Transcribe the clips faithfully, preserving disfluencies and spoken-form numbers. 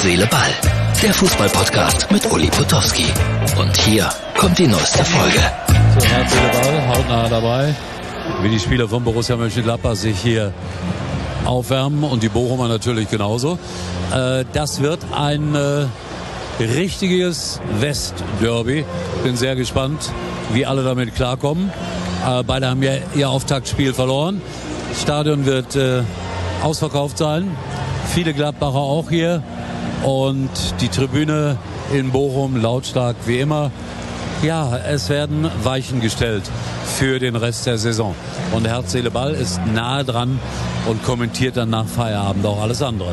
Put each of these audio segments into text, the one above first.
Seele, Ball. Der Fußball-Podcast mit Uli Potowski. Und hier kommt die neueste Folge. So, Herz, Seele, Ball, hautnah dabei. Wie die Spieler von Borussia Mönchengladbach sich hier aufwärmen und die Bochumer natürlich genauso. Äh, das wird ein äh, richtiges West-Derby. Bin sehr gespannt, wie alle damit klarkommen. Äh, beide haben ja ihr Auftaktspiel verloren. Das Stadion wird äh, ausverkauft sein. Viele Gladbacher auch hier. Und die Tribüne in Bochum lautstark wie immer. Ja, es werden Weichen gestellt für den Rest der Saison. Und Herz, Seele, Ball ist nahe dran und kommentiert dann nach Feierabend auch alles andere.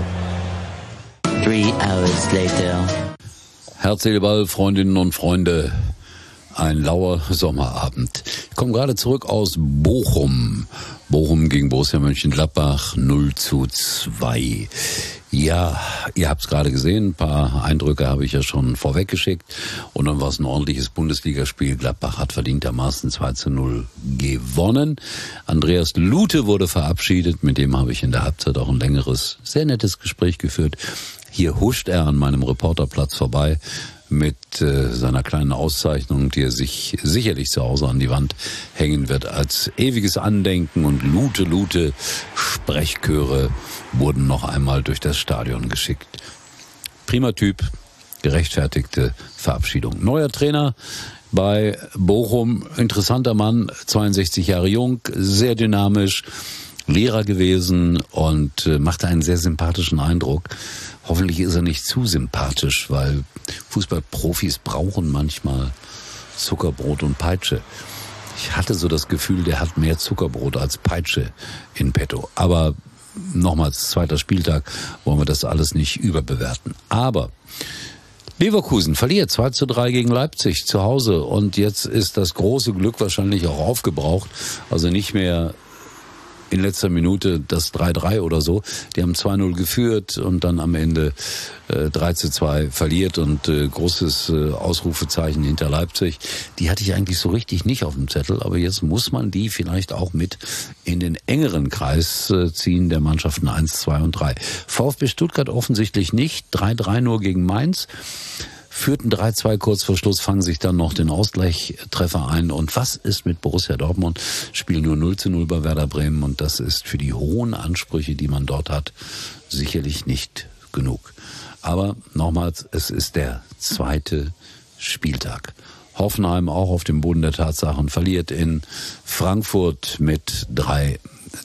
Three hours later. Herz, Seele, Ball, Freundinnen und Freunde. Ein lauer Sommerabend. Ich komme gerade zurück aus Bochum. Bochum gegen Borussia Mönchengladbach null zu zwei. Ja, ihr habt es gerade gesehen, ein paar Eindrücke habe ich ja schon vorweggeschickt. Und dann war es ein ordentliches Bundesligaspiel. Gladbach hat verdientermaßen zwei zu null gewonnen. Andreas Lute wurde verabschiedet, mit dem habe ich in der Halbzeit auch ein längeres, sehr nettes Gespräch geführt. Hier huscht er an meinem Reporterplatz vorbei mit äh, seiner kleinen Auszeichnung, die er sich sicherlich zu Hause an die Wand hängen wird, als ewiges Andenken. Und Lute, Lute, Sprechchöre wurden noch einmal durch das Stadion geschickt. Prima Typ, gerechtfertigte Verabschiedung. Neuer Trainer bei Bochum, interessanter Mann, zweiundsechzig Jahre jung, sehr dynamisch, Lehrer gewesen und äh, machte einen sehr sympathischen Eindruck. Hoffentlich ist er nicht zu sympathisch, weil Fußballprofis brauchen manchmal Zuckerbrot und Peitsche. Ich hatte so das Gefühl, der hat mehr Zuckerbrot als Peitsche in petto. Aber nochmals, zweiter Spieltag, wollen wir das alles nicht überbewerten. Aber Leverkusen verliert zwei zu drei gegen Leipzig zu Hause. Und jetzt ist das große Glück wahrscheinlich auch aufgebraucht. Also nicht mehr in letzter Minute das drei drei oder so. Die haben zwei null geführt und dann am Ende äh, drei zu zwei verliert und äh, großes äh, Ausrufezeichen hinter Leipzig. Die hatte ich eigentlich so richtig nicht auf dem Zettel, aber jetzt muss man die vielleicht auch mit in den engeren Kreis äh, ziehen der Mannschaften eins, zwei und drei. VfB Stuttgart offensichtlich nicht, drei drei nur gegen Mainz. Führten drei zwei kurz vor Schluss, fangen sich dann noch den Ausgleichstreffer ein. Und was ist mit Borussia Dortmund? Spielen nur null zu null bei Werder Bremen und das ist für die hohen Ansprüche, die man dort hat, sicherlich nicht genug. Aber nochmals, es ist der zweite Spieltag. Hoffenheim auch auf dem Boden der Tatsachen verliert in Frankfurt mit drei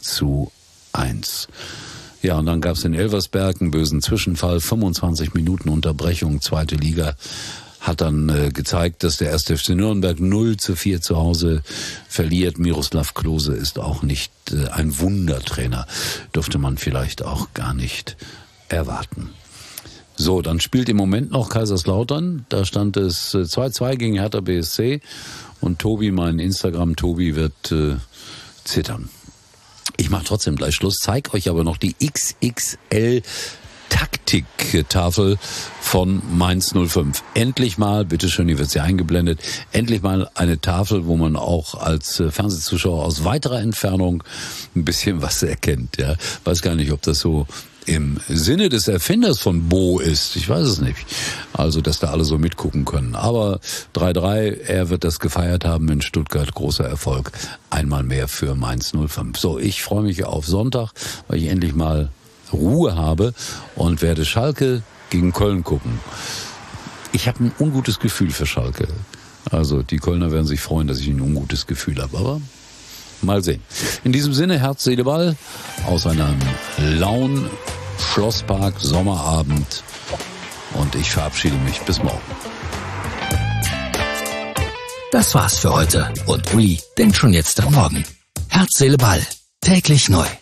zu eins. Ja, und dann gab es in Elversberg einen bösen Zwischenfall, fünfundzwanzig Minuten Unterbrechung, zweite Liga, hat dann äh, gezeigt, dass der erste F C Nürnberg null zu vier zu Hause verliert. Miroslav Klose ist auch nicht äh, ein Wundertrainer, dürfte man vielleicht auch gar nicht erwarten. So, dann spielt im Moment noch Kaiserslautern, da stand es äh, zwei zwei gegen Hertha B S C und Tobi, mein Instagram-Tobi, wird äh, zittern. Ich mache trotzdem gleich Schluss, zeige euch aber noch die X X L-Taktiktafel von Mainz null fünf. Endlich mal, bitteschön, hier wird sie eingeblendet, endlich mal eine Tafel, wo man auch als Fernsehzuschauer aus weiterer Entfernung ein bisschen was erkennt. Ja, weiß gar nicht, ob das so im Sinne des Erfinders von Bo ist. Ich weiß es nicht. Also, dass da alle so mitgucken können. Aber drei drei, er wird das gefeiert haben in Stuttgart. Großer Erfolg. Einmal mehr für Mainz null fünf. So, ich freue mich auf Sonntag, weil ich endlich mal Ruhe habe und werde Schalke gegen Köln gucken. Ich habe ein ungutes Gefühl für Schalke. Also, die Kölner werden sich freuen, dass ich ein ungutes Gefühl habe. Aber mal sehen. In diesem Sinne, Herz, Seele, Ball aus einem lauen Schlosspark Sommerabend und ich verabschiede mich. Bis morgen. Das war's für heute und Uli denkt schon jetzt am Morgen. Herz, Seele, Ball. Täglich neu.